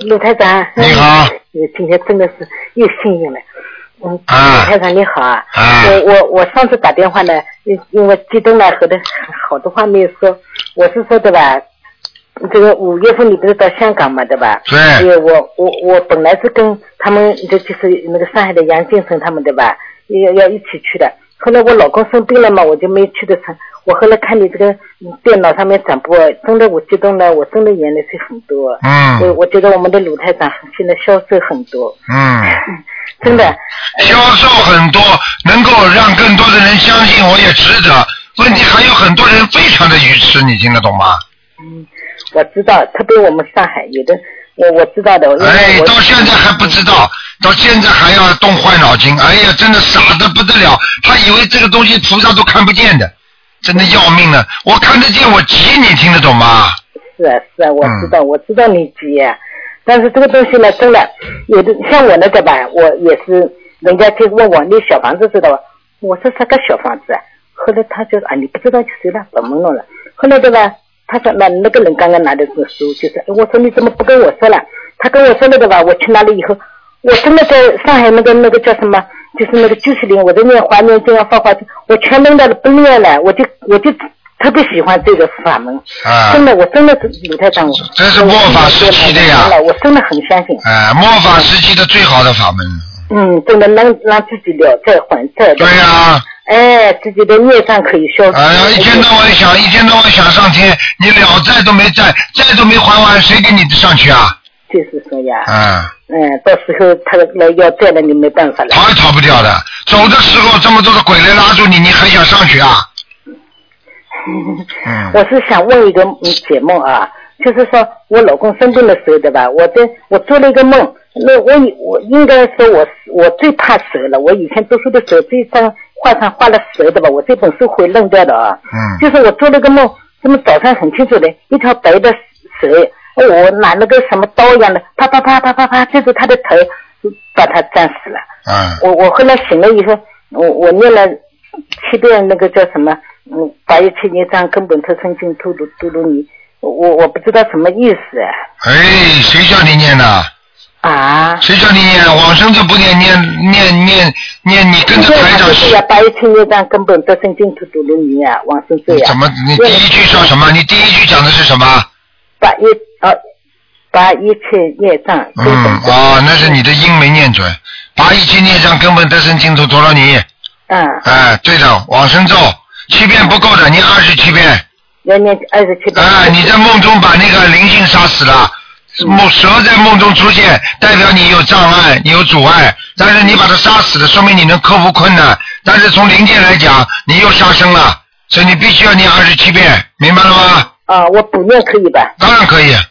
陆台长， 你好， 今天真的是又幸运了。陆台长你好啊。我上次打电话呢，因为激动了，和的好多话没有说。我是说的吧，这个5月份你不是到香港嘛，对吧？ 对。 我本来是跟他们，就是那个上海的杨建成他们对吧，要一起去的。后来我老公生病了嘛，我就没去得成。我后来看你这个电脑上面转播，真的我激动了，我真的眼泪水很多。我觉得我们的鲁台长现在销售很多。真的。 销售很多，能够让更多的人相信我也值得。问题还有很多人非常的愚痴，你听得懂吗？ 我知道，特别我们上海有的，我知道的。 到现在还不知道，到现在还要动坏脑筋。哎呀，真的傻得不得了，他以为这个东西菩萨都看不见的，真的要命了。我看得见，我急，你听得懂吗？ 是啊，我知道你急啊。但是这个东西呢，真的有的像我那个吧，我也是，人家就问我你小房子知道吧？我说啥个小房子啊？后来他就说你不知道就随了，本懵弄了。后来对吧？他说那个人刚刚拿的这个书，就是我说你怎么不跟我说了？他跟我说了的吧？我去那里以后，我真的在上海那个叫什么，就是那个90龄，我在念华念经啊发华经，我全弄到了不念了，我就特别喜欢这个法门。真的，我真的是鲁台长， 这是末法时期的呀。 我真的很相信。 末法时期的最好的法门。 真的能让自己了债还债。 对呀。 自己的孽障可以消除。 一天到晚想上天，你了债都没债都没还完，谁给你上去啊？ 就是说呀。到时候他来要债了，你没办法了。 逃也逃不掉的。走的时候这么多的鬼来拉住你，你还想上去啊？ 我是想问一个解梦啊，就是说我老公生病的时候对吧？我做了一个梦，那我应该说我最怕蛇了。我以前读书的时候，这一张画上画了蛇的吧，我这本书会扔掉的啊。就是我做了个梦，那么早上很清楚的，一条白的蛇，我拿那个什么刀一样的，啪啪啪啪啪啪，对着他的头，把他斩死了。我后来醒了以后，我念了7遍那个叫什么817孽障根本特生净土嘟噜尼，我不知道什么意思啊。 谁叫你念的？谁叫你念？往生就不念，你跟着台长。 是呀，817孽障根本特生净土嘟噜尼啊，往生咒呀。 怎么？你第一句说什么？你第一句讲的是什么 ？817孽障。 那是你的音没念准。817孽障根本特生净土陀罗尼。对的，往生咒7遍不够的，念27遍。 要念27遍。 你在梦中把那个灵性杀死了。蛇在梦中出现，代表你有障碍，你有阻碍，但是你把它杀死了，说明你能克服困难。但是从灵界来讲，你又杀生了，所以你必须要念27遍，明白了吗？ 我补念可以吧？ 当然可以。